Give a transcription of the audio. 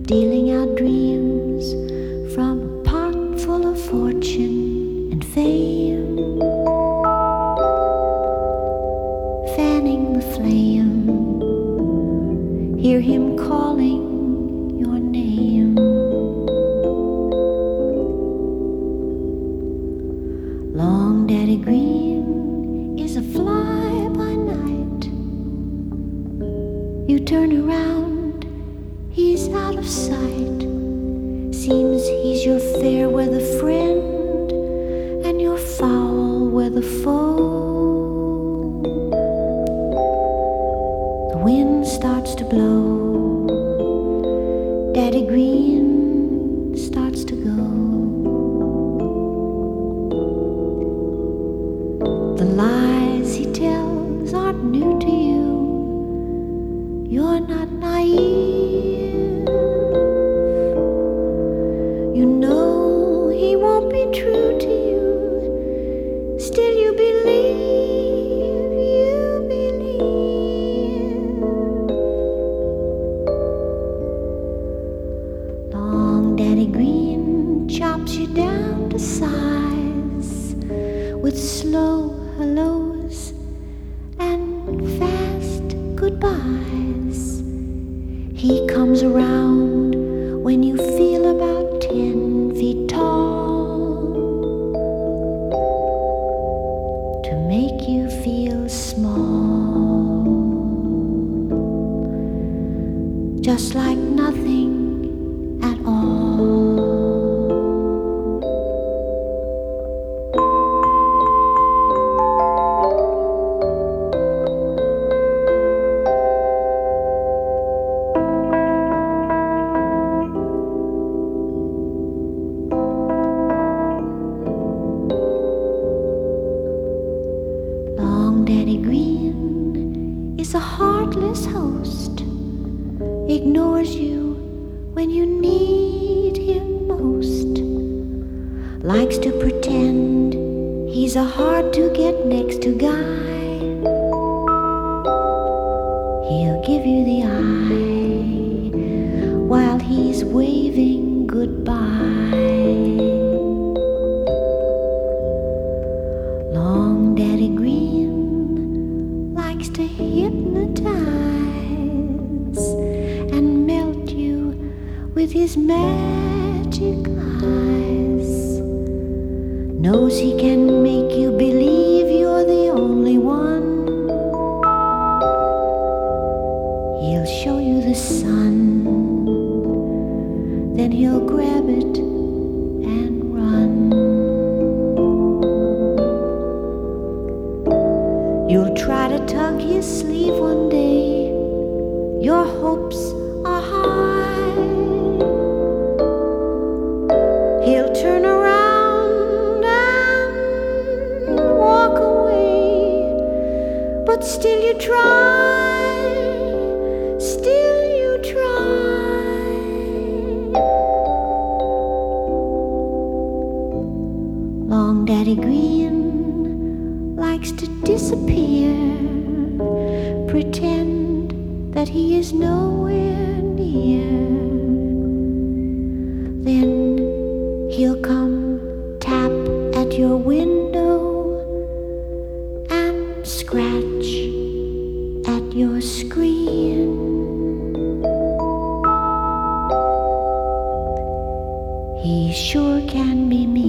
dealing out dreams from a pot full of fortune and fame, fanning the flame. Hear him calling your name. Long Daddy Green is a fly by night. You turn around, he's out of sight. Seems he's your fair weather friend and your foul weather foe. The wind starts to blow, Daddy Green starts to go. The lies he tells aren't new to you. You're not naive. You know he won't be true to you. Still you believe, you believe. Long Daddy Green chops you down to size with slow hellos and fast goodbyes. He comes around when you feel about 10 feet tall to make you feel small, just like nothing at all. Daddy Green is a heartless host, ignores you when you need him most, likes to pretend he's a hard to get next to guy. He'll give you the eye while he's waving goodbye. Long Daddy Green likes to hypnotize and melt you with his magic eyes. Knows he can make you believe you're the only one. He'll show you the sun, then he'll grab it and run. You'll try to tug his sleeve one day. Your hopes are high. He'll turn around and walk away, but still you try, still you try. Long Daddy Green likes to disappear, pretend that he is nowhere near. Then he'll come tap at your window and scratch at your screen. He sure can be mean.